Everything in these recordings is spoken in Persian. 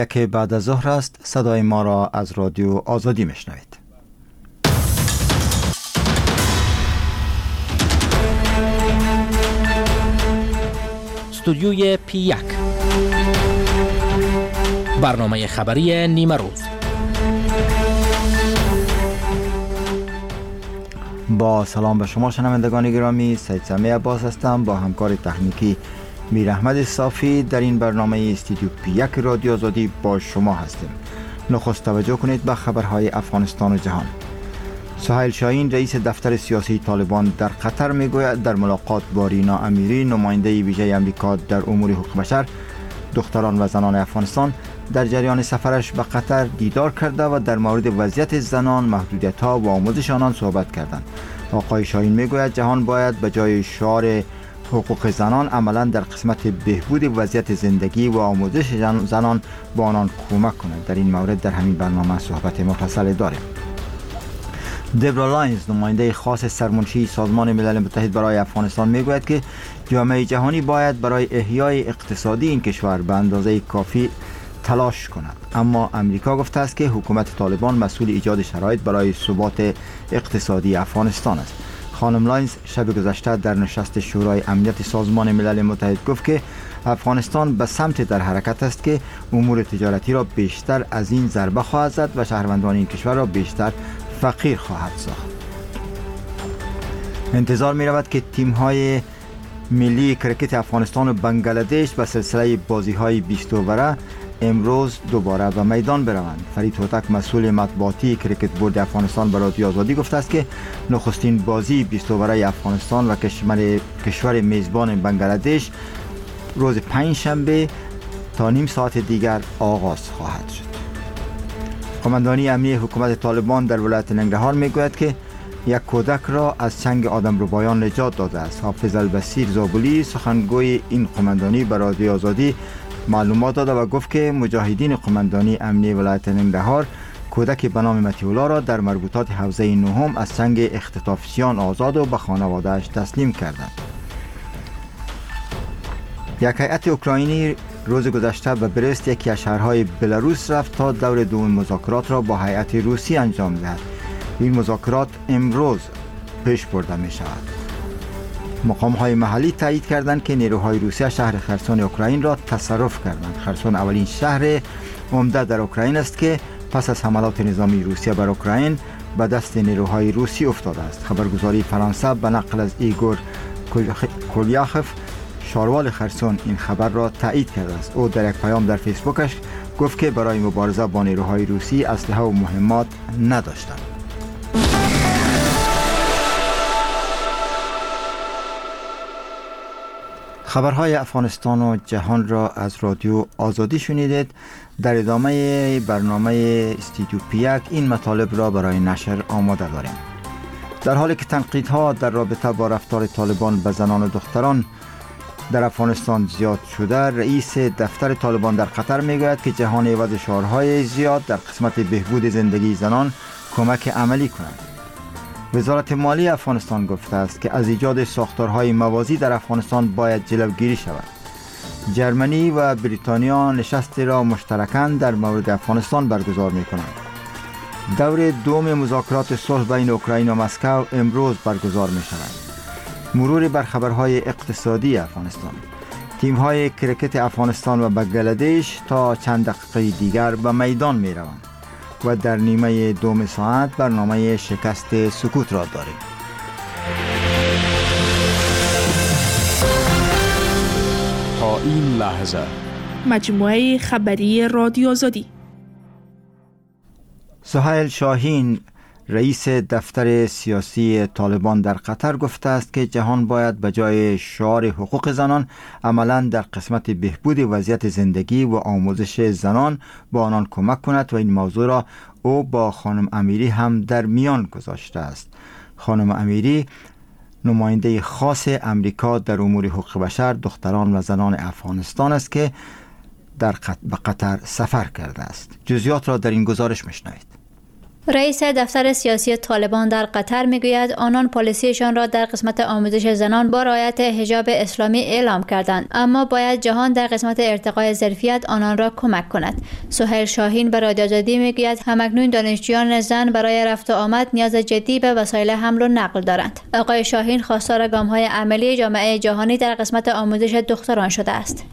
که بعد از ظهر است. صدای ما را از رادیو آزادی میشنوید. استودیوی P1 برنامه خبری نیمه روز. با سلام به شما شنوندگان گرامی، سید سمیع عباس هستم. با همکار تکنیکی میر احمد صافی در این برنامه استودیو P1 رادیو آزادی با شما هستیم. نخست توجه کنید به خبرهای افغانستان و جهان. سهیل شاهین رئیس دفتر سیاسی طالبان در قطر میگوید در ملاقات با رینا امیری نماینده ویژه آمریکا در امور حقوق بشر، دختران و زنان افغانستان در جریان سفرش به قطر دیدار کرده و در مورد وضعیت زنان، محدودیت‌ها و آموزش آنان صحبت کردند. آقای شاهین میگوید جهان باید به جای شعار حقوق زنان عملا در قسمت بهبود وضعیت زندگی و آموزش زنان با آنان کمک کند. در این مورد در همین برنامه صحبت مفصل داریم. دبرا لاینز نماینده خاص سرمنشی سازمان ملل متحد برای افغانستان میگوید که جامعه جهانی باید برای احیای اقتصادی این کشور به اندازه کافی تلاش کند، اما امریکا گفته است که حکومت طالبان مسئول ایجاد شرایط برای ثبات اقتصادی افغانستان است. خانم لاینز شب گذشته در نشست شورای امنیت سازمان ملل متحد گفت که افغانستان به سمت در حرکت است که امور تجارتی را بیشتر از این ضربه خواهد زد و شهروندان این کشور را بیشتر فقیر خواهد ساخت. انتظار می رود که تیم های ملی کرکت افغانستان و بنگلادش به سلسله بازی های 20 اووره امروز دوباره به میدان بروند. فرید هوتک مسئول مطبوعاتی کرکت بورد افغانستان به رادیو آزادی گفته است که نخستین بازی 20 اووره افغانستان و کشور میزبان بنگلادش روز پنجشنبه تا نیم ساعت دیگر آغاز خواهد شد. قماندانی امنی حکومت طالبان در ولایت ننگرهار میگوید که یک کودک را از چنگ آدمربایان نجات داده است. حافظ البصیر زابلی سخنگوی این قماندانی به رادیو آزادی معلومات داد و گفت که مجاهدین قماندانی امنی ولایت ننگرهار کودک به نام مطیع الله را در مربوطات حوزه نهم از چنگ اختطافچیان آزاد و به خانواده‌اش تسلیم کردند. یک هیئت اوکراینی روز گذشته به برست، یکی از شهرهای بلاروس رفت تا دور دوم مذاکرات را با هیئت روسی انجام دهد. این مذاکرات امروز پیش برده می شود. مقام‌های محلی تایید کردند که نیروهای روسی شهر خرسون اوکراین را تصرف کردند. خرسون اولین شهر عمده در اوکراین است که پس از حملات نظامی روسیه بر اوکراین به دست نیروهای روسی افتاده است. خبرگزاری فرانسه به نقل از ایگور کولیاخف شاروال خرسون این خبر را تایید کرده است. او در یک پیام در فیسبوکش گفت که برای مبارزه با نیروهای روسی اسلحه و مهمات نداشتند. خبرهای افغانستان و جهان را از رادیو آزادی شنیدید. در ادامه برنامه استودیو P1 این مطالب را برای نشر آماده داریم. در حالی که تنقیدها در رابطه با رفتار طالبان به زنان و دختران در افغانستان زیاد شده، رئیس دفتر طالبان در قطر میگوید که جهان عوض شعارهای زیاد در قسمت بهبود زندگی زنان کمک عملی کنند. وزارت مالی افغانستان گفته است که از ایجاد ساختارهای موازی در افغانستان باید جلوگیری شود. جرمنی و بریتانیا نشستی را مشترکاً در مورد افغانستان برگزار می کنند. دور دوم مذاکرات صلح بین اوکراین و مسکو امروز برگزار می شود. مرور بر خبرهای اقتصادی افغانستان. تیم‌های کرکت افغانستان و بنگلادش تا چند دقیقه دیگر به میدان می روند و در نیمه دوم ساعت برنامه شکست سکوت را داریم. تا این لحظه مجموعه خبری رادیو آزادی. سهیل شاهین رئیس دفتر سیاسی طالبان در قطر گفته است که جهان باید به جای شعار حقوق زنان عملاً در قسمت بهبود وضعیت زندگی و آموزش زنان با آنان کمک کند و این موضوع را او با خانم امیری هم در میان گذاشته است. خانم امیری نماینده خاص امریکا در امور حقوق بشر، دختران و زنان افغانستان است که به قطر سفر کرده است. جزئیات را در این گزارش میشنوید. رئیس دفتر سیاسی طالبان در قطر میگوید آنان پالیسیشان را در قسمت آموزش زنان با رعایت حجاب اسلامی اعلام کردند، اما باید جهان در قسمت ارتقای ظرفیت آنان را کمک کند. سهیل شاهین به رادیو آزادی میگوید همکنون دانشجویان زن برای رفت و آمد نیاز جدی به وسایل حمل و نقل دارند. آقای شاهین خواستار گام‌های عملی جامعه جهانی در قسمت آموزش دختران شده است.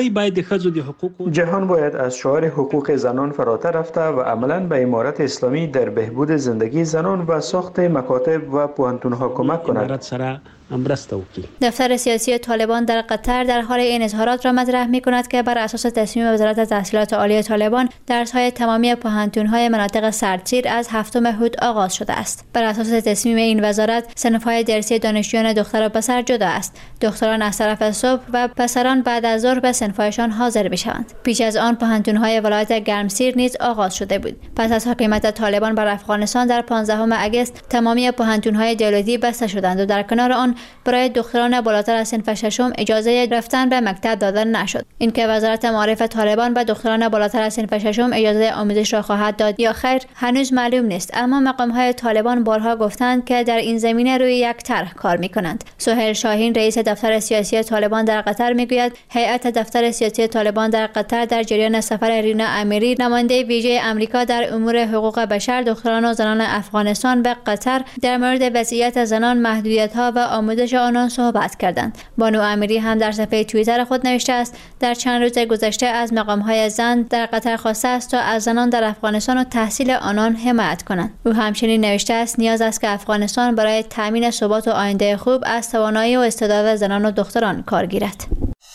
جهان باید از شعار حقوق زنان فراتر رفته و عملاً به امارت اسلامی در بهبود زندگی زنان و ساخت مکاتب و پوهنتون‌ها کمک کند. دفتر سیاسی طالبان در قطر در حال این اظهارات را مطرح می‌کند که بر اساس تصمیم وزارت تحصیلات عالی طالبان درس‌های تمامی پوهنتون‌های مناطق سردسیر از 7 هود آغاز شده است. بر اساس تصمیم این وزارت صنف‌های درسی دانشجویان دختر و پسر جدا است. دختران از طرف صبح و پسران بعد از ظهر به صنف‌هایشان حاضر می‌شوند. پیش از آن پوهنتون‌های ولایت گرمسیر نیز آغاز شده بود. پس از حکومت طالبان بر افغانستان در 15 اگست تمامی پوهنتون‌های دولتی بسته شدند و در کنار آن برای دختران بالاتر از صنف ششم اجازه رفتن به مکتب داده نشد. اینکه وزارت معارف طالبان به دختران بالاتر از صنف ششم اجازه آموزش را خواهد داد یا خیر هنوز معلوم نیست، اما مقام‌های طالبان بارها گفتند که در این زمینه روی یک طرح کار می‌کنند. سهیل شاهین رئیس دفتر سیاسی طالبان در قطر میگوید هیئت دفتر سیاسی طالبان در قطر در جریان سفر رینا امیری نماینده ویژه آمریکا در امور حقوق بشر، دختران و زنان افغانستان به قطر در مورد وضعیت زنان، محدودیت‌ها و آموزش آنان صحبت کردند. بانو امیری هم در صفحه توییتر خود نوشته است در چند روز گذشته از مقام‌های زن در قطر خواسته است تا از زنان در افغانستان و تحصیل آنان حمایت کنند. او همچنین نوشته است نیاز است که افغانستان برای تامین ثبات و آینده خوب از توانایی و استعداد زنان و دختران کار گیرد.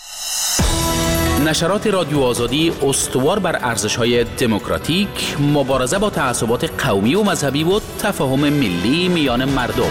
نشرات رادیو آزادی استوار بر ارزش‌های دموکراتیک، مبارزه با تعصبات قومی و مذهبی و تفاهم ملی میان مردم.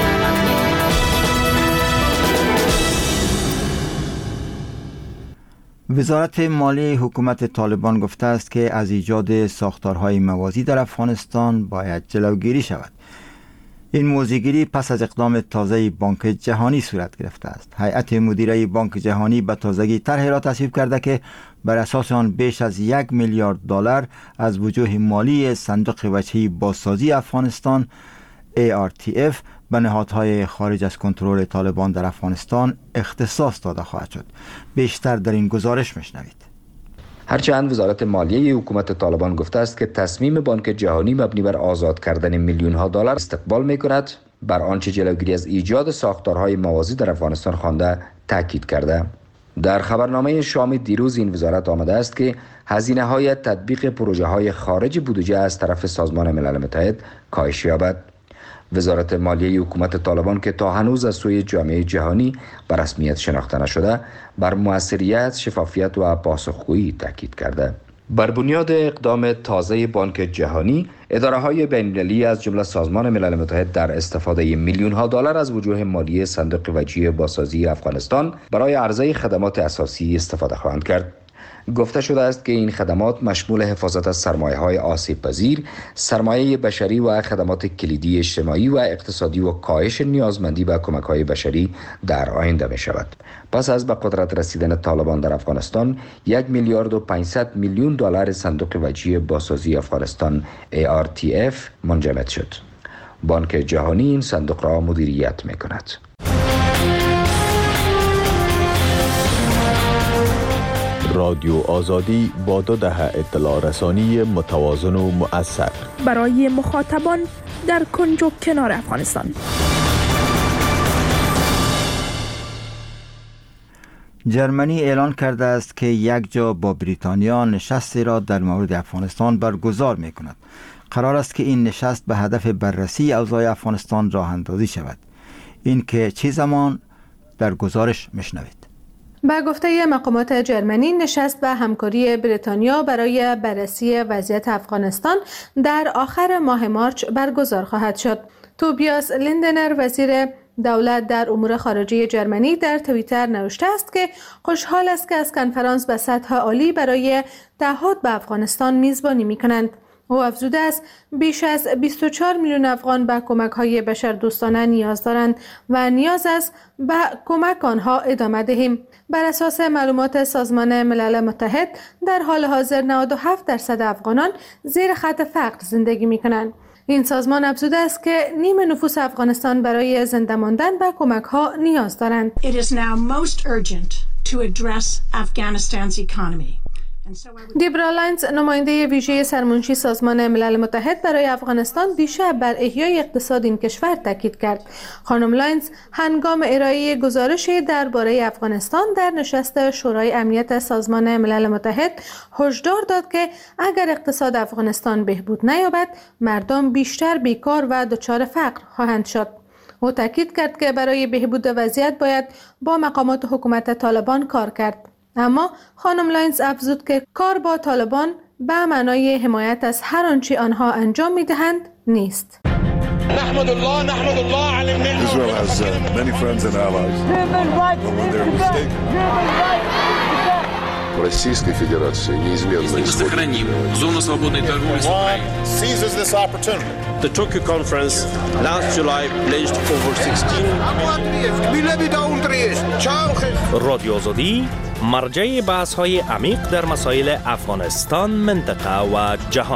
وزارت مالی حکومت طالبان گفته است که از ایجاد ساختارهای موازی در افغانستان باید جلوگیری شود. این موضوعگیری پس از اقدام تازه بانک جهانی صورت گرفته است. هیئت مدیره بانک جهانی به تازگی طرحی را تصویب کرده که بر اساس آن بیش از 1 میلیارد دلار از وجوه مالی صندوق وجهی بازسازی افغانستان ARTF به نهادهای خارج از کنترل طالبان در افغانستان اختصاص داده خواهد شد. بیشتر در این گزارش میشنوید. هرچند وزارت مالیه حکومت طالبان گفته است که تصمیم بانک جهانی مبنی بر آزاد کردن میلیون ها دلار استقبال می کند، بر آنچه جلوگیری از ایجاد ساختارهای موازی در افغانستان خوانده تاکید کرده. در خبرنامه شام دیروز این وزارت آمده است که هزینه های تطبیق پروژه های خارج بودجه از طرف سازمان ملل متحد کاهش یابد. وزارت مالیه حکومت طالبان که تا هنوز از سوی جامعه جهانی به رسمیت شناخته نشده، بر موثریت، شفافیت و پاسخگویی تاکید کرده. بر بنیاد اقدام تازه بانک جهانی، اداره‌های بین‌المللی از جمله سازمان ملل متحد در استفاده میلیون‌ها دلار از وجوه مالی صندوق وجهی بازسازی افغانستان برای عرضه خدمات اساسی استفاده خواهند کرد. گفته شده است که این خدمات مشمول حفاظت از سرمایه‌های آسیب‌پذیر، سرمایه بشری و خدمات کلیدی اجتماعی و اقتصادی و کاهش نیازمندی به کمک‌های بشری در آینده می‌شود. پس از به قدرت رسیدن طالبان در افغانستان، 1 میلیارد و 500 میلیون دلار صندوق وجهی بازسازی افغانستان ARTF منجمد شد. بانک جهانی این صندوق را مدیریت می‌کند. رادیو آزادی با 2 دهه اطلاع رسانی متوازن و مؤثر برای مخاطبان در کنج و کنار افغانستان. جرمنی اعلان کرده است که یک جا با بریتانیا نشستی را در مورد افغانستان برگزار می کند. قرار است که این نشست به هدف بررسی اوضاع افغانستان راه اندازی شود. این که چه زمان در گزارش میشنوید. با گفته مقامات جرمنی، نشست به همکاری بریتانیا برای بررسی وضعیت افغانستان در آخر ماه مارچ برگزار خواهد شد. توبیاس لیندنر وزیر دولت در امور خارجه جرمنی در توییتر نوشته است که خوشحال است که از کنفرانس به سطح عالی برای تعهد به افغانستان میزبانی می‌کنند. او افزوده است بیش از 24 میلیون افغان به کمک‌های بشردوستانه نیاز دارند و نیاز است به کمک آنها ادامه دهیم. بر اساس معلومات سازمان ملل متحد در حال حاضر 97% افغانان زیر خط فقر زندگی می‌کنند. این سازمان افزوده است که نیم نفوس افغانستان برای زنده ماندن به کمک‌ها نیاز دارند. It is now most urgent to address Afghanistan's economy. دیبرا لاینز، نماینده ویژه سرمنشی سازمان ملل متحد برای افغانستان، دیشب بر احیای اقتصاد این کشور تاکید کرد. خانم لاینز هنگام ارائه گزارشی درباره افغانستان در نشست شورای امنیت سازمان ملل متحد هشدار داد که اگر اقتصاد افغانستان بهبود نیابد، مردم بیشتر بیکار و دچار فقر خواهند شد. او تاکید کرد که برای بهبود وضعیت باید با مقامات حکومت طالبان کار کرد. اما خانم لاینز افزود که کار با طالبان به معنای حمایت از هر آنچه آنها انجام می‌دهند نیست. نحمد الله علی النعمة. Israel has many friends and allies. Российской Федерации неизменно сохраним зону свободной торговли с Украиной. Seizes this opportunity. The Tokyo conference last July pledged over 16 رادیو آزادی مرجع بحث‌های عمیق در مسائل افغانستان، منطقه و جهان.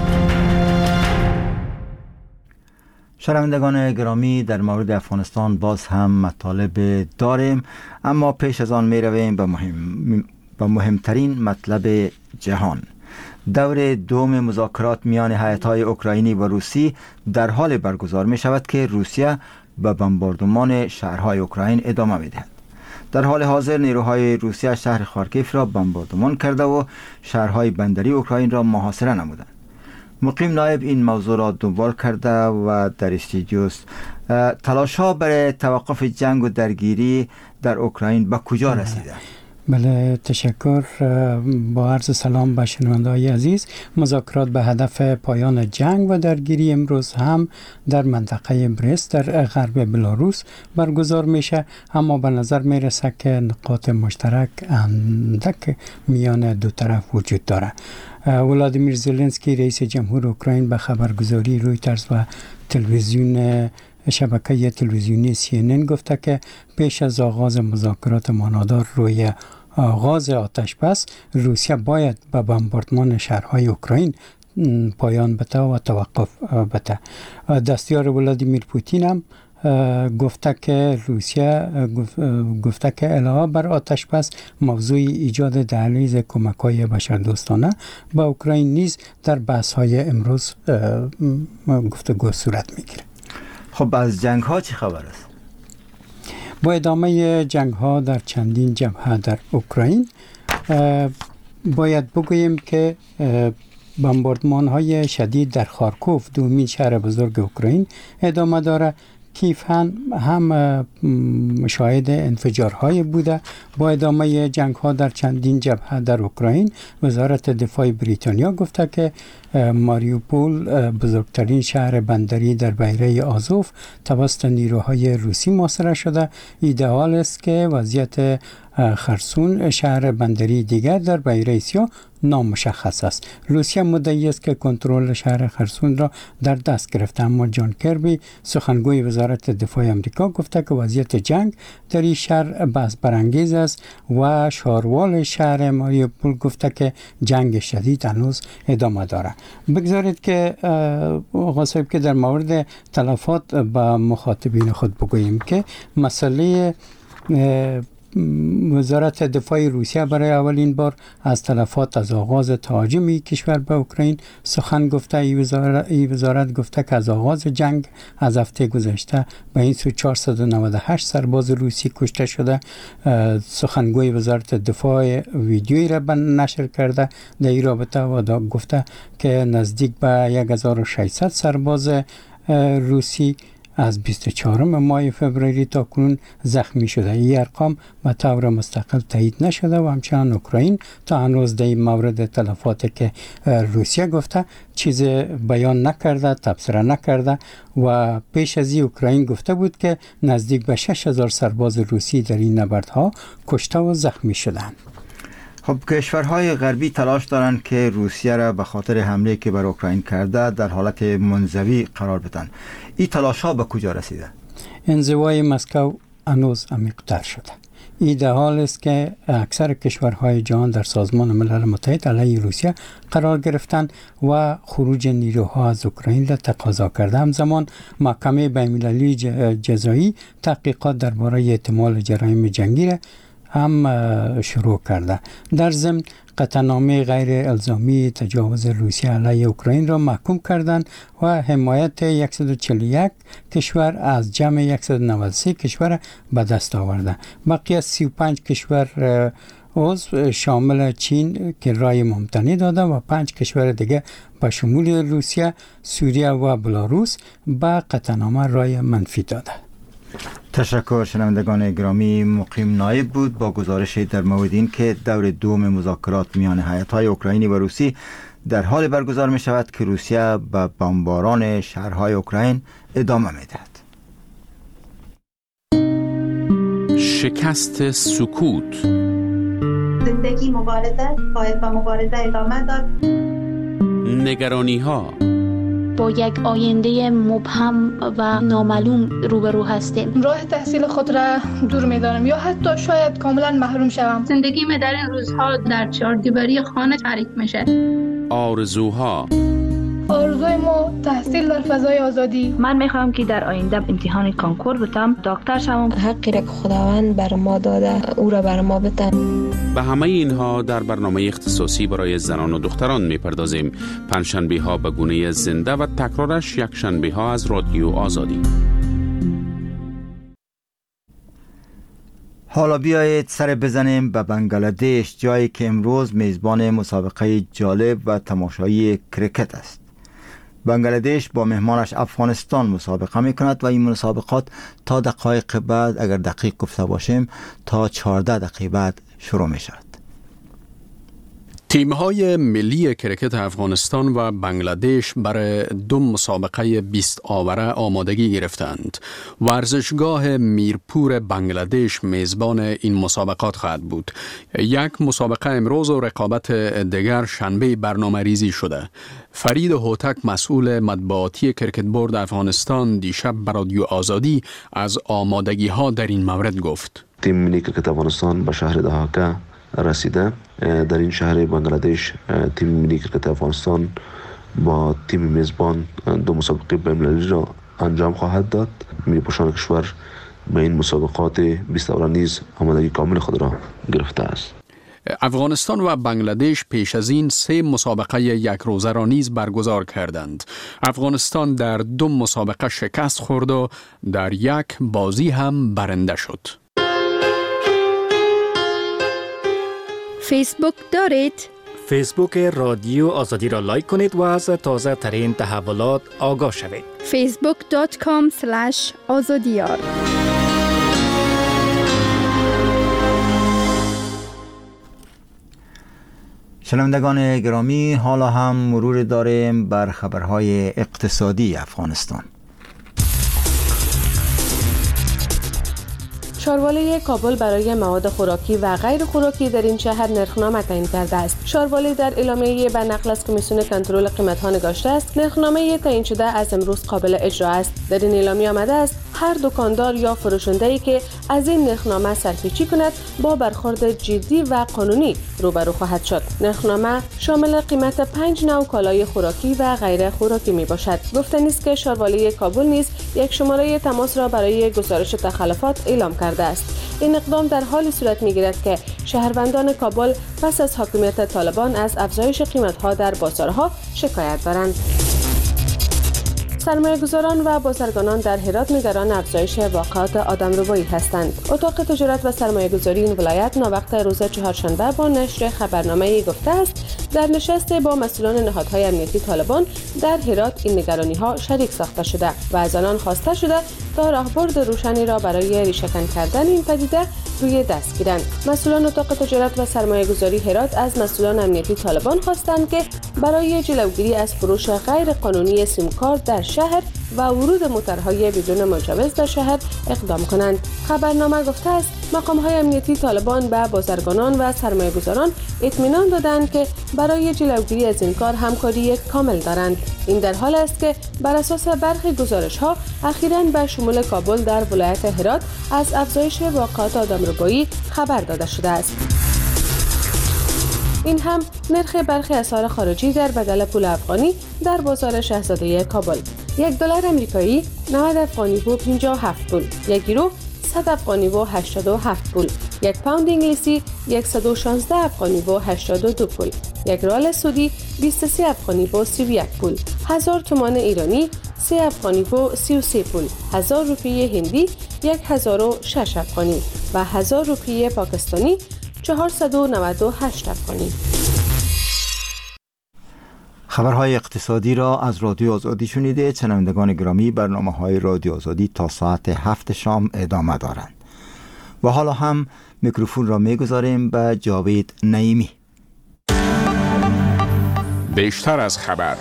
شنوندگان گرامی، در مورد افغانستان باز هم مطالب داریم، اما پیش از آن می رویم به مهمترین مطلب جهان. دور دوم مذاکرات میان هیئت‌های اوکراینی و روسی در حال برگزار می شود که روسیه به بمباردمان شهرهای اوکراین ادامه می دهد. در حال حاضر نیروهای روسیه شهر خارکیف را بمباردمان کرده و شهرهای بندری اوکراین را محاصره نمودند. مقیم نایب این موضوع را دنبال کرده و در استودیوست. تلاش‌ها برای توقف جنگ و درگیری در اوکراین به کجا رسیده؟ بله، تشکر. با عرض سلام به شنونده‌های عزیز. مذاکرات به هدف پایان جنگ و درگیری امروز هم در منطقه برست در غرب بلاروس برگزار میشه، اما به نظر میرسه که نقاط مشترک اندک میان دو طرف وجود داره. ولادیمیر زلنسکی رئیس جمهور اوکراین به خبرگزاری رویترز و تلویزیون شبکه تلویزیونی CNN گفته که پیش از آغاز مذاکرات مانادار روی آغاز آتش بس، روسیه باید به بمباردمان شهرهای اوکراین پایان بده و توقف بده. دستیار ولادیمیر پوتین هم گفته که روسیه گفته که علاوه بر آتش بس، موضوع ایجاد دهلیز کمک‌های بشردوستانه به اوکراین نیز در بحث‌های امروز گفتگو صورت می‌گیرد. خب از جنگ ها چی خبر است؟ با ادامه جنگ ها در چندین جبهه در اوکراین باید بگوییم که بمباردمان های شدید در خارکوف، دومین شهر بزرگ اوکراین، ادامه داره. کیف هم شاهد انفجارهای بوده. با ادامه جنگ ها در چندین جبهه در اوکراین، وزارت دفاع بریتانیا گفته که ماریوپول، بزرگترین شهر بندری در بحیره آزوف، توسط نیروهای روسی محاصره شده. ایدئال است که وضعیت خرسون، شهر بندری دیگر در بحیره سیاه، نامشخص است. روسیه مدعی است که کنترل شهر خرسون را در دست گرفته، اما جان کربی، سخنگوی وزارت دفاع آمریکا، گفته که وضعیت جنگ در این شهر بحث برانگیز است و شاروال شهر ماریوپول گفته که جنگ شدید هنوز ادامه دارد. بگذارید که آقا صاحب که در مورد تلفات به مخاطبین خود بگوییم که مسئله وزارت دفاع روسیه برای اولین بار از تلفات از آغاز تهاجم کشور به اوکراین سخن گفته. این وزارت گفته که از آغاز جنگ از هفته گذشته به این سو 498 سرباز روسی کشته شده. سخنگوی وزارت دفاع ویدیویی را نشر کرده در این رابطه و گفته که نزدیک به 1600 سرباز روسی از 24 ماه فوریه تا کنون زخمی شده. این ارقام به طور مستقل تایید نشده و همچنان اوکراین تا هنوز در این مورد تلفاتی که روسیه گفته چیز بیان نکرده، تبصره نکرده و پیش از این اوکراین گفته بود که نزدیک به 6000 سرباز روسی در این نبردها کشته و زخمی شدند. خب کشورهای غربی تلاش دارند که روسیه را به خاطر حمله که بر اوکراین کرده در حالت منزوی قرار بدن. این تلاش ها به کجا رسیده؟ انزوای مسکو هنوز عمیق‌تر شده. این در حال است که اکثر کشورهای جهان در سازمان ملل متحد علیه روسیه قرار گرفتند و خروج نیروها از اوکراین را تقاضا کرده. همزمان محکمه بین‌المللی جزایی تحقیقات درباره احتمال جرایم جنگی را هم شروع کرده. در ضمن قطعنامه غیر الزامی تجاوز روسیه علیه اوکراین را محکوم کردند و حمایت 141 کشور از جمع 193 کشور به دست آورده. بقیه از 35 کشور عضو شامل چین که رای ممتنع داده و 5 کشور دیگه به شمول روسیه، سوریه و بلاروس به قطعنامه رای منفی داده. تشکر. شنوندگان گرامی، مقیم نایب بود با گزارش در مورد این که دور دوم مذاکرات میان هیئت‌های اوکراینی و روسی در حال برگزار می شود که روسیه به بمباران شهرهای اوکراین ادامه می دهد. شکست سکوت. زندگی مبارزه، باید با مبارزه ادامه داد. نگرانی ها. با یک آینده مبهم و نامعلوم روبرو هستیم. راه تحصیل خود را دور می‌دانم یا حتی شاید کاملا محروم شوم. زندگی من در این روزها در چهاردیواری خانه تعریف میشه. آرزوها. آرزوی ما تحصیل در فضای آزادی. من میخوام که در آینده امتحان کنکور بتم، دکتر شوم. حقی را که خداوند بر ما داده او را بر ما بده. به همه اینها در برنامه اختصاصی برای زنان و دختران میپردازیم. پنجشنبه ها به گونه زنده و تکرارش یک شنبه ها از رادیو آزادی. حالا بیایید سر بزنیم به بنگلادش، جایی که امروز میزبان مسابقه جالب و تماشایی کرکت است. بنگلادش با مهمانش افغانستان مسابقه می کند و این مسابقات تا دقایق بعد، اگر دقیق گفته باشیم تا 14 دقیقه بعد شروع می شود. تیم‌های ملی کرکت افغانستان و بنگلادش برای دو مسابقه 20 آوره آمادگی گرفتند. ورزشگاه میرپور بنگلادش میزبان این مسابقات خواهد بود. یک مسابقه امروز و رقابت دیگر شنبه برنامه ریزی شده. فرید هوتک مسئول مطبوعاتی کرکت بورد افغانستان دیشب بر رادیو آزادی از آمادگی ها در این مورد گفت. تیم ملی کرکت افغانستان به شهر دهاکه رسیده. در این شهر بنگلادش تیم ملی کرکت افغانستان با تیم میزبان دو مسابقه بین‌المللی را انجام خواهد داد. ملی پوشان کشور به این مسابقات 20 آوره نیز آمادگی کامل خود را گرفته است. افغانستان و بنگلادش پیش از این 3 مسابقه یک روزه را نیز برگزار کردند. افغانستان در 2 مسابقه شکست خورد و در یک بازی هم برنده شد. فیسبوک دارید؟ فیسبوک رادیو آزادی را لایک کنید و از تازه ترین تحولات آگاه شوید. facebook.com/azadiyar. شنوندگان گرامی، حالا هم مرور داریم بر خبرهای اقتصادی افغانستان. شاروالی کابل برای مواد خوراکی و غیر خوراکی در این شهر نرخنامه تعیین کرده است. شاروالی در اعلامیه به نقل از کمیسیون کنترل قیمت‌ها نگاشته است نرخنامه تعیین شده از امروز قابل اجرا است. در این اعلامیه آمده است هر دکاندار یا فروشنده‌ای که از این نرخنامه سرپیچی کند با برخورد جدی و قانونی روبرو خواهد شد. نرخنامه شامل قیمت 5 نوع کالای خوراکی و غیر خوراکی می باشد. گفتنی است که شاروالی کابل نیز یک شماره تماس را برای گزارش تخلفات اعلام کرده است. این اقدام در حال صورت می‌گیرد که شهروندان کابل پس از حاکمیت طالبان از افزایش قیمت‌ها در بازارها شکایت دارند. سرمایه‌گذاران و بازرگانان در هرات نگران افزایش واقعات آدمربایی هستند. اتاق تجارت و سرمایه‌گذاری این ولایت ناوقت روز چهارشنبه با نشر خبرنامه‌ای گفته است در نشست با مسئولان نهادهای امنیتی طالبان در هرات این نگرانی‌ها شریک ساخته شده و از آنان خواسته شده تا راهبرد روشنی را برای ریشه‌کن کردن این پدیده روی دست گیرند. مسئولان اتاق تجارت و سرمایه‌گذاری هرات از مسئولان امنیتی طالبان خواستند که برای جلوگیری از فروش غیر قانونی سیم کارت در شهر و ورود موتورهای بدون مجوز در شهر اقدام کنند. خبرنامه گفته است مقام‌های امنیتی طالبان به بازرگانان و سرمایه‌گذاران اطمینان دادند که برای جلوگیری از این کار همکاری کامل دارند. این در حال است که بر اساس برخی گزارش‌ها اخیراً به شمول کابل در ولایت هرات از افزایش واقعات آدمربایی اروپایی خبر داده شده است. این هم نرخ برخی اسعار خارجی در بدل پول افغانی در بازار شاهزاده کابل. $1 آمریکایی 90 افغانی و 57 پول، 1 یورو 100 افغانی و 87 پول، 1 پوند انگلیسی 116 افغانی و 82 پول، 1 ریال سعودی 23 افغانی و 31 پول، 1000 تومان ایرانی 3 افغانی و 33 پول، 1000 روپیه هندی 1006 افغانی و 1000 روپیه پاکستانی 498 افغانی. خبرهای اقتصادی را از رادیو آزادی شنیده. شنوندگان گرامی، برنامه‌های رادیو آزادی تا ساعت 7 شام ادامه دارند و حالا هم میکروفون را میگذاریم به جاوید نعیمی. بیشتر از خبر.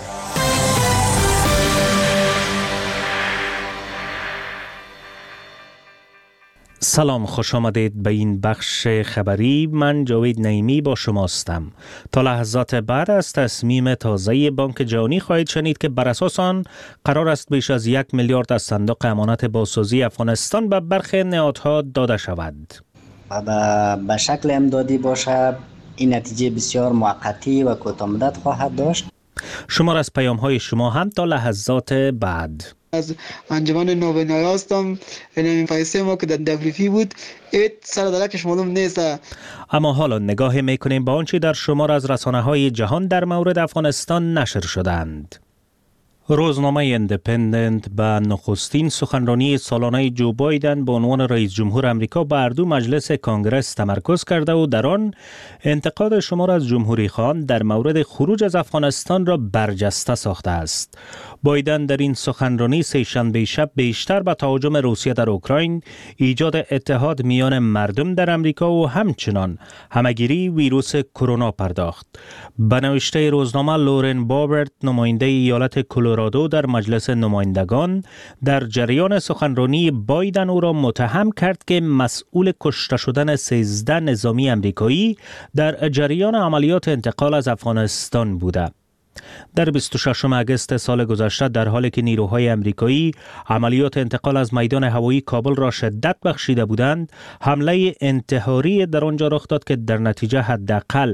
سلام، خوش آمدید به این بخش خبری. من جاوید نعیمی با شما هستم. تا لحظات بعد از تصمیم تازه بانک جهانی خواهید شنید که بر اساس آن قرار است بیش از 1 میلیارد از صندوق امانت بازسازی افغانستان به برخی نهادها داده شود. به شکل امدادی باشه، این نتیجه بسیار موقتی و کوتاه‌مدت خواهد داشت. شمار از پیام‌های شما هم تا لحظات بعد. از انجمن نوبنایی هستم. این پیسه ما که در دفریفی بود سر درکش معلوم نیست. اما حالا نگاه میکنیم به آنچه در شمار از رسانه‌های جهان در مورد افغانستان نشر شدند. روزنامه ایندیپندنت به نخستین سخنرانی سالانه جو بایدن به عنوان رئیس جمهور آمریکا به اردو مجلس کانگرس تمرکز کرده و در آن انتقاد شمار از جمهوری خواهان در مورد خروج از افغانستان را برجسته ساخته است. بایدن در این سخنرانی سه‌شنبه شب بیشتر به تهاجم روسیه در اوکراین، ایجاد اتحاد میان مردم در آمریکا و همچنان همه‌گیری ویروس کرونا پرداخت. به نوشته روزنامه، لورن بابرت، نماینده ایالت کلرادو در مجلس نمایندگان، در جریان سخنرانی بایدن او را متهم کرد که مسئول کشته شدن 13 نظامی آمریکایی در جریان عملیات انتقال از افغانستان بوده. در 26 اگست سال گذشته، در حالی که نیروهای آمریکایی عملیات انتقال از میدان هوایی کابل را شدت بخشیده بودند، حمله انتحاری در آنجا رخ داد که در نتیجه حداقل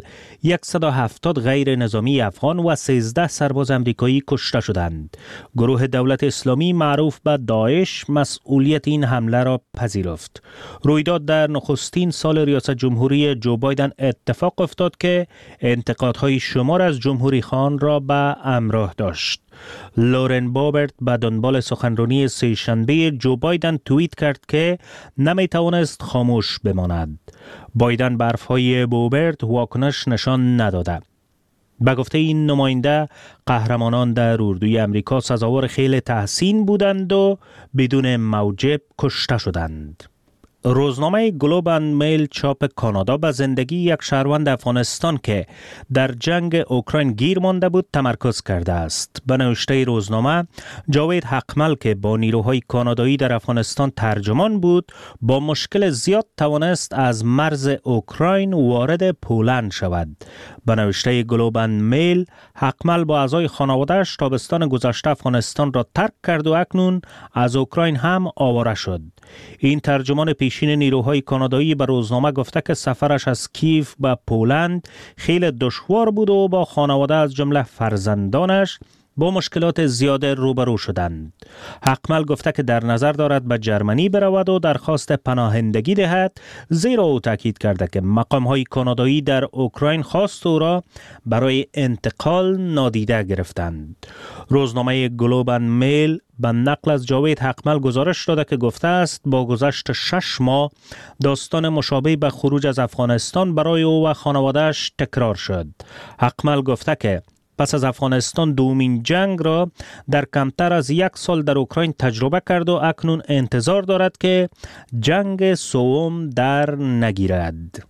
170 غیر نظامی افغان و 13 سرباز آمریکایی کشته شدند. گروه دولت اسلامی معروف به داعش مسئولیت این حمله را پذیرفت. رویداد در نخستین سال ریاست جمهوری جو بایدن اتفاق افتاد که انتقادهای شمار از جمهوری خان را به همراه داشت. لورن بابرت به دنبال سخنرانی سه‌شنبه جو بایدن توییت کرد که نمیتوانست خاموش بماند. بایدن به حرف‌های بابرت واکنش نشان نداده. به گفته این نماینده، قهرمانان در اردوی امریکا سزاوار خیل تحسین بودند و بدون موجب کشته شدند. روزنامه گلوب اند میل چاپ کانادا به زندگی یک شهروند افغانستان که در جنگ اوکراین گیر مانده بود تمرکز کرده است. به نوشته روزنامه، جاوید حقمل که با نیروهای کانادایی در افغانستان ترجمان بود، با مشکل زیاد توانست از مرز اوکراین وارد پولند شود. به نوشته گلوب اند میل، حقمل با اعضای خانواده‌اش تابستان گذشته افغانستان را ترک کرد و اکنون از اوکراین هم آواره شد. این ترجمان پیشین نیروهای کانادایی به روزنامه گفته که سفرش از کیف به پولند خیلی دشوار بود و با خانواده از جمله فرزندانش با مشکلات زیاده روبرو شدند. حقمل گفته که در نظر دارد به جرمنی برود و درخواست پناهندگی دهد، زیرا او تاکید کرده که مقام‌های کانادایی در اوکراین خواست او را برای انتقال نادیده گرفتند. روزنامه گلوب اند میل به نقل از جاوید حقمل گزارش داده که گفته است با گذشت 6 ماه داستان مشابه به خروج از افغانستان برای او و خانواده‌اش تکرار شد. حقمل گفته که پس از افغانستان دومین جنگ را در کمتر از 1 سال در اوکراین تجربه کرد و اکنون انتظار دارد که جنگ سوم در نگیرد.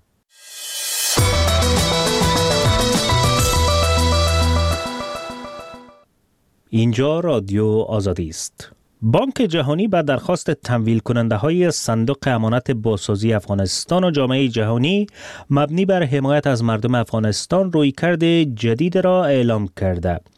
اینجا رادیو آزادی است. بانک جهانی به درخواست تمویل کننده های صندوق امانت بازسازی افغانستان و جامعه جهانی مبنی بر حمایت از مردم افغانستان رویکرد جدید را اعلام کرده.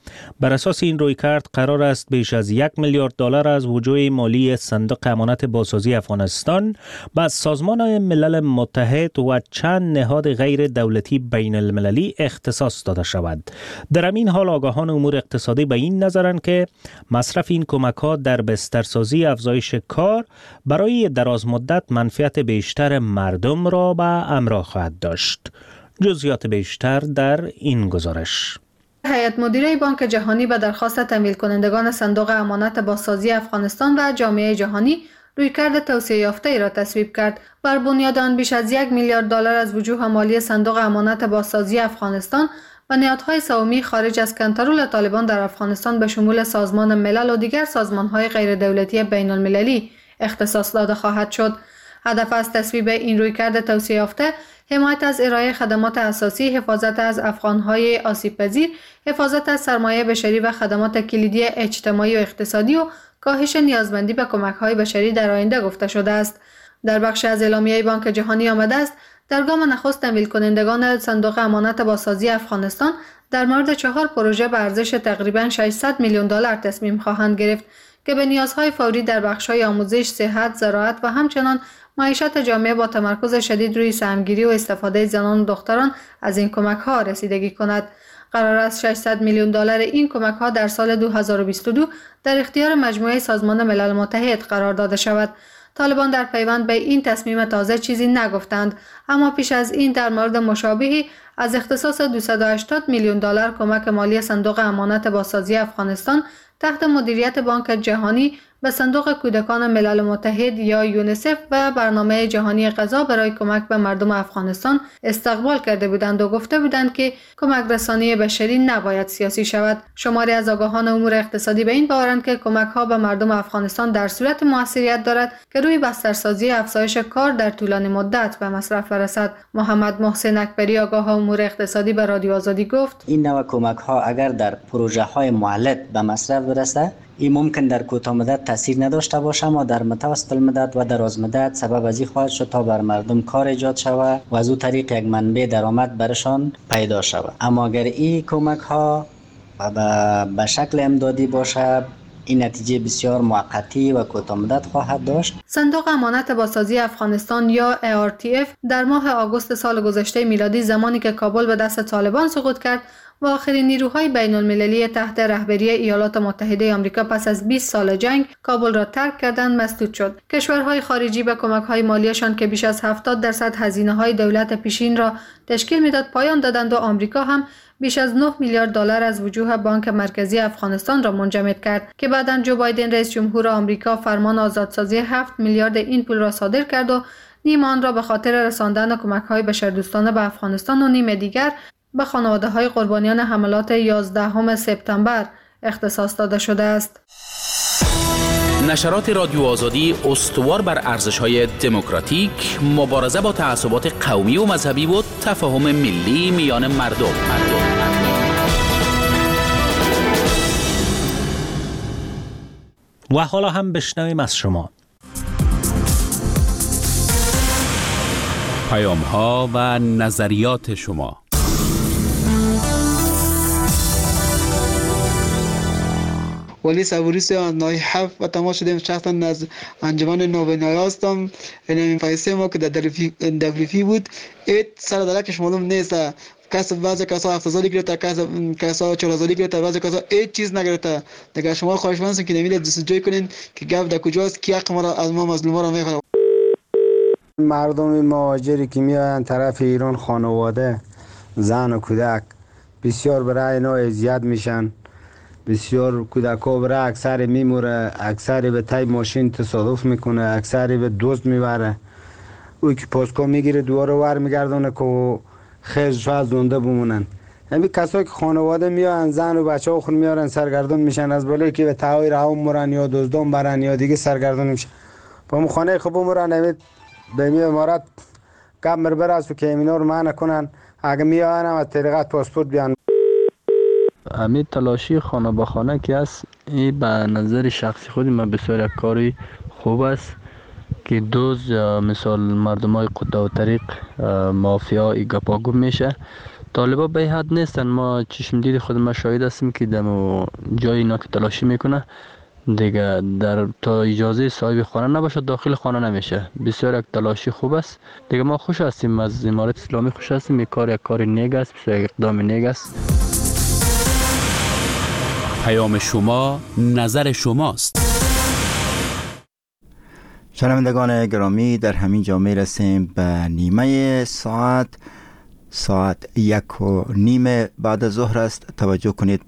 بر اساس این رویکرد قرار است بیش از 1 میلیارد دلار از وجوه مالی صندوق امانت بازسازی افغانستان به سازمان ملل متحد و چند نهاد غیر دولتی بین المللی اختصاص داده شود. در همین حال آگاهان امور اقتصادی به این نظرند که مصرف این کمک‌ها در بسترسازی افزایش کار برای دراز مدت منفعت بیشتر مردم را به همراه خواهد داشت. جزئیات بیشتر در این گزارش. هیئت مدیره بانک جهانی به درخواست تمویل کنندگان صندوق امانت بازسازی افغانستان و جامعه جهانی رویکرد توسعه یافته ای را تصویب کرد. بر بنیاد آن بیش از 1 میلیارد دلار از وجوه مالی صندوق امانت بازسازی افغانستان و نهادهای سومی خارج از کنترل طالبان در افغانستان به شمول سازمان ملل و دیگر سازمانهای غیر دولتی بین المللی اختصاص داده خواهد شد. هدف از تصویب این رویکرد توسعه یافته حمایت از ارائه خدمات اساسی، حفاظت از افغانهای آسیب‌پذیر، حفاظت از سرمایه بشری و خدمات کلیدی اجتماعی و اقتصادی و کاهش نیازمندی به کمک‌های بشری در آینده گفته شده است. در بخش از اعلامیه بانک جهانی آمده است در گام نخست تمویل کنندگان صندوق امانت بازسازی افغانستان در مورد 4 پروژه به ارزش تقریباً 600 میلیون دلار تصمیم خواهند گرفت که به نیازهای فوری در بخش‌های آموزش، صحت، زراعت و همچنان معیشت جامعه با تمرکز شدید روی سهمگیری و استفاده زنان و دختران از این کمک‌ها رسیدگی کند. قرار است 600 میلیون دلار این کمک‌ها در سال 2022 در اختیار مجموعه سازمان ملل متحد قرار داده شود. طالبان در پیوند به این تصمیم تازه چیزی نگفتند، اما پیش از این در مورد مشابهی از اختصاص 280 میلیون دلار کمک مالی صندوق امانت بازسازی افغانستان تحت مدیریت بانک جهانی به صندوق کودکان ملل متحد یا یونیسف و برنامه جهانی غذا برای کمک به مردم افغانستان استقبال کرده بودند و گفته بودند که کمک رسانی بشری نباید سیاسی شود. شماری از آگاهان امور اقتصادی به این باورند که کمک‌ها به مردم افغانستان در صورت موثریت دارد که روی بسترسازی افزایش کار در طولانی مدت به مصرف برسد. محمد محسن اکبری آگاه امور اقتصادی به رادیو آزادی گفت: این نوع کمک‌ها اگر در پروژه‌های معلق به مصرف برسه، این ممکن در کوتاه مدت تاثیر نداشته باشه، اما در متوسط المدت و دراز مدت سبب از این خواهد شد تا بر مردم کار ایجاد شود و از او طریق یک منبع درآمد برشان پیدا شود. اما اگر این کمک ها به شکل امدادی باشه، این نتیجه بسیار موقتی و کوتاه مدت خواهد داشت. صندوق امانت بازسازی افغانستان یا ARTF در ماه آگوست سال گذشته میلادی، زمانی که کابل به دست طالبان سقوط کرد و آخرین نیروهای بین المللی تحت رهبری ایالات متحده آمریکا پس از 20 سال جنگ کابل را ترک کردند، مسدود شد. کشورهای خارجی به کمک‌های مالیشان که بیش از 70% هزینه‌های دولت پیشین را تشکیل میداد پایان دادند و آمریکا هم بیش از 9 میلیارد دلار از وجوه بانک مرکزی افغانستان را منجمد کرد که بعداً جو بایدن رئیس جمهور آمریکا فرمان آزادسازی 7 میلیارد این پول را صادر کرد و نیم آن را به خاطر رساندن کمک‌های بشردوستانه به افغانستان و نیم دیگر به خانواده‌های قربانیان حملات 11 سپتامبر اختصاص داده شده است. نشرات رادیو آزادی استوار بر ارزش‌های دموکراتیک، مبارزه با تعصبات قومی و مذهبی و تفاهم ملی میان مردم. و حالا هم بشنویم از شما پیام‌ها و نظریات شما. ولی صبوری سه نای هفت و تمام شدیم شخصا از انجمن نوبنایی هستم. این پیسه ما که در دفریفی بود ایت سر دلکش معلوم نیست. بعضی کسا 7,000 گرفته، کسا 4,000 گرفته، بعضی کسا هیچ چیز نگرفته. دیگه شما خواهشمند هستم که نمیدید جستجو کنین که گپ در کجاست، کی حق ما را از ما مظلوما را میخواد. مردم مهاجری که میآیند طرف ایران، خانواده، زن و کودک بسیار برای اینا اذیت میشن. بسیار کودکا برای اکثر میموره، اکثری به تای ماشین تصادف میکنه، اکثری به دزد میبره. اوی که پاسکو میگیره دوباره ور میگردونه که خیز شاید زنده بمونن. همین کسایی که خانواده میان زن و بچه ها خون میارن سرگردون میشن، از بالایی که به تاوی رهام مرن یا دزدان برن یا دیگه سرگردون میشن. با مو خانه خوب مرن همین به می امارات کمر براسو که اینا رو معنی کنن. اگه میان از طریقت پاسپورت بیان. همین تلاشی خانه با خانه که است، این به نظر شخصی خودی من بسیار یک کاری خوب است که دوز مثال مردم های قطع و طریق مافیا ای گپاگو میشه طالبا به حد نیستن. ما چشم دید خود ما شاهد هستیم که دم جای اینا که تلاشی میکنه دیگه در تا اجازه صاحب خانه نباشه داخل خانه نمیشه. بسیار یک تلاشی خوب است دیگه. ما خوش هستیم از امارت اسلامی، خوش هستیم. یک کار نیک است، بسیار اقدام نیک است. پیام شما نظر شماست. شنوندگان گرامی، در همین جا می رسیم به نیمه ساعت 1:30 بعد از ظهر است. توجه کنید